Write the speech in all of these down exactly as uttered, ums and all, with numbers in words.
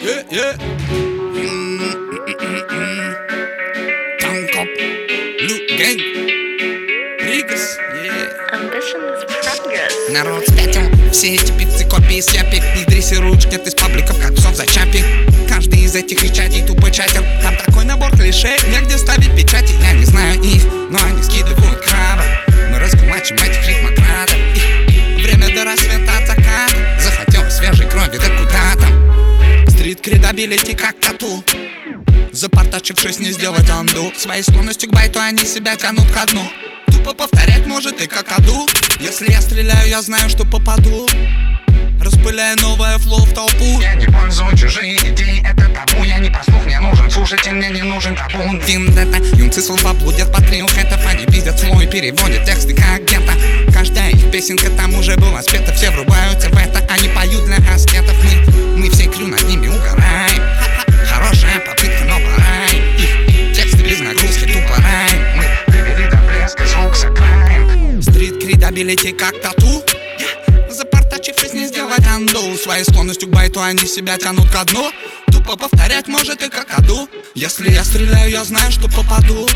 Yeah, yeah. Танкоп, Luke Gang, Ригас, yeah. Ambition is progress. Народ спятил, все эти певцы копии сляпи. Не дрессируют шкет из пабликов, как псов за чапи. Каждый из этих речатей тупо чатер. Там такой набор клише, негде ставить печати. Я не знаю их, но они скидывают краба. Мы раскулачим этих ритмократов. Время до рассвета от заката. Захотел свежей крови, да куда там. Стрит кредабилити как тату. Запортачившись не сделать анду. Своей склонностью к байту они себя тянут ко дну. Тупо повторять может и как аду. Если я стреляю, я знаю, что попаду. Распыляя новое флоу в толпу. Я не пользую чужие идеи, это табу. Я не послух, мне нужен слушатель, мне не нужен табун. Виндета, юнцы слова блудят по трил хэтов. Они пиздят слой, переводят тексты как где-то. Каждая их песенка там уже была спета. Все врубаются в это, они поют для аскетов. Мы, мы все крю над ними угораем. Хорошая попытка, но пора им. Их тексты без нагрузки, тупо рай. Мы привели до блеска, звук сыграем. Стрит кредабилити как тату. Запортачившись не сделать анду. Своей склонностью к байту они себя тянут ко дну. Тупо повторять может и как аду. Если я стреляю, я знаю, что попаду.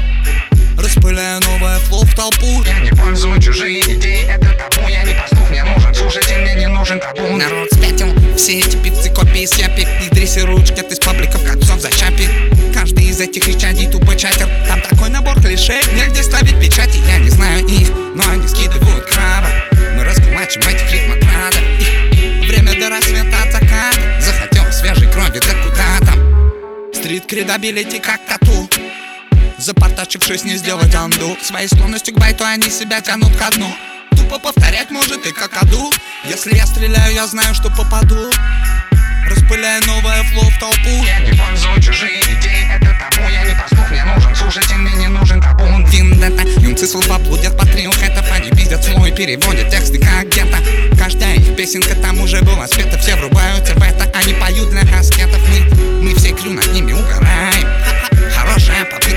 Распыляя новое флоу в толпу. Я не пользую чужие идеи, это табу. Я не послух, мне нужен слушатель, мне не нужен табун. Народ спятил, все эти певцы копии сляпи. Их дрессируют шкет из пабликов, как псов за чапи. Каждый из этих речатей тупо чатер. Там такой набор клише, негде ставить печати. Я не знаю их, но они скидывают краба. Мы раскулачим этих ритмократов. Время до рассвета от заката. Захотел свежей крови, да куда там. Стрит кредабилити как тату. Запортачившись не сделать анду. Своей склонностью к байту они себя тянут ко дну. Тупо повторять может и как аду. Если я стреляю, я знаю, что попаду. Распыляя новое флоу в толпу. Я не пользую чужие идеи, это табу. Я не послух, мне нужен слушатель, мне не нужен табун. Виндета, юнцы слова блудят по трил хэтов. Они пиздят слой, переводят тексты как где-то. Каждая их песенка там уже была спета. Все врубаются в это, они поют для аскетов. Мы, мы все крю над ними угораем. Хорошая попытка.